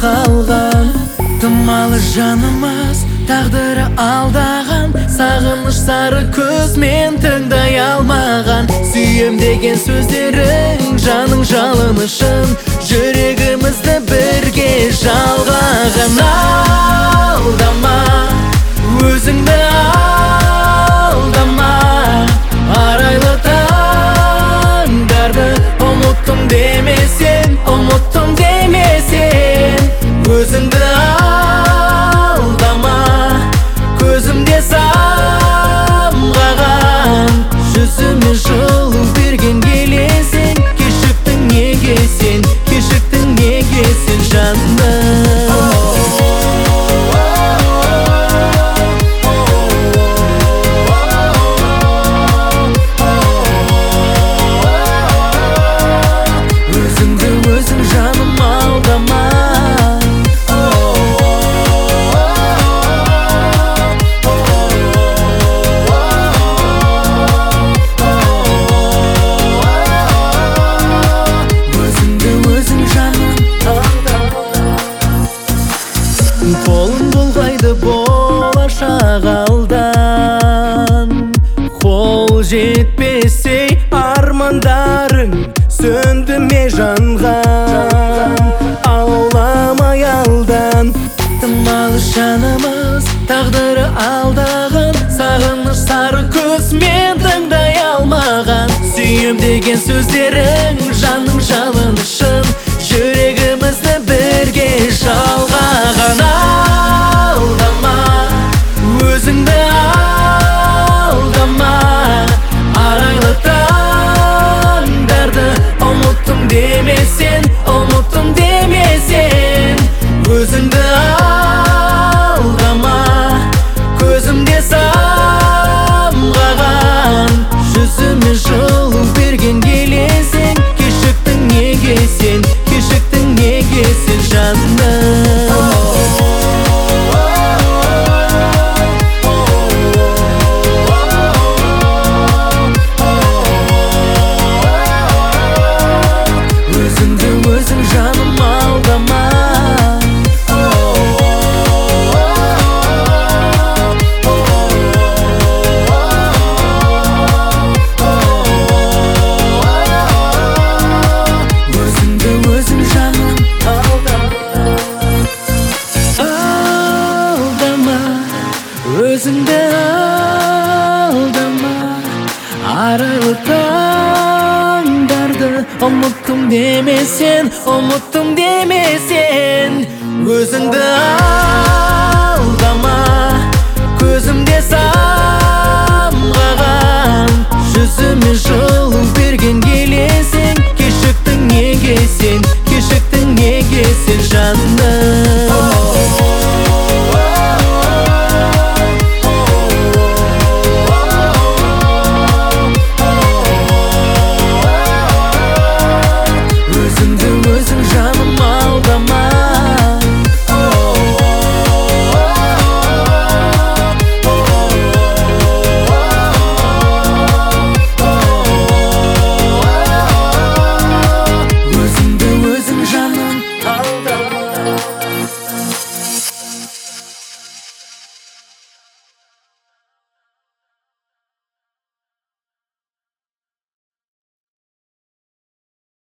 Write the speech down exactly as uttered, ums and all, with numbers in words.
қалған. Тымалы жанымыз тағдыры алдаған, сағыныш сары көзмен тыңдай алмаған. Сүйем деген сөздерің жаның жалынышын, жүрегімізді бірге жалғаған. Алдама, өзіңді алдама, арайлы таңдарды ұмыттым демесең, ұмыттым демесең. Өзіңді алдама, көзімде самғаған, жүзіме жылу берген келесің. Кешіктің неге сен, кешіктің неге сен жаным? Өзіңді өзің жаным алдама. Қолың бұлғайды болашақ алдан, қол жетпесей армандарың сөнді ме жанған? Ауламай алдан. Тымалы жанымыз тағдыры алдаған, сағыныш сары көзмен тыңдай алмаған. Сүйем деген сөздерің жанның жалынышын, жүрегімізді бірге жалғаған. Алдама, өзіңді алдама, арайлы таңдарды ұмыттым демесең, ұмыттым демесең. Өзіңді алдама, көзімде самғаған, жүзіме жылу берген келесің. Кешіктің неге сен, кешіктің неге сен жаным? Өзіңді өзің жаным алдама. Өзіңді өзің жаным алдама. Алдама, өзіңді алдама, арайлы таңдарды ұмыттым демесең, ұмыттым демесең. Өзіңді алдама, көзімде самғаған, жүзіме жылу берген келесің. Кешіктің неге сен,